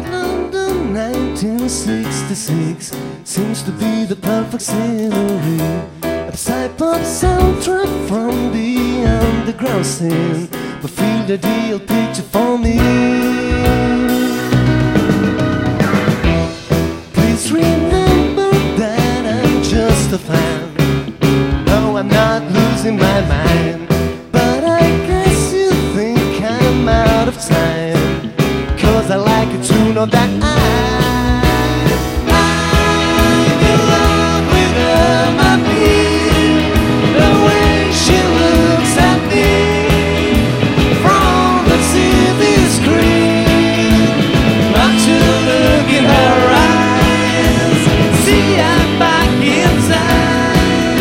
London 1966 seems to be the perfect scenery. A Psy-pop soundtrack from the underground scene, but feel the ideal picture for me. Please remember that I'm just a fan. No, I'm not losing my mind, but I guess you think I'm out of time, 'cause I like you to know that I'm in love with her, my bee. The way she looks at me from the TV screen, not to look in her eyes, see I'm back inside.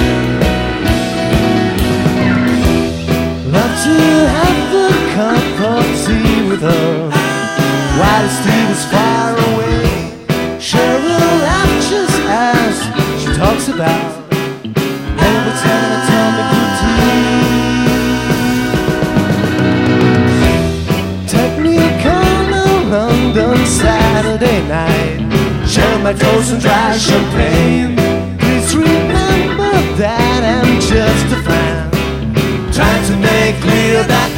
Love to have a cup of tea with her while Steve is far away. Share a laugh just as she talks about every time I tell me good tea. Take me corner London Saturday night, share my toast and dry champagne. Please remember that I'm just a fan, trying to make clear that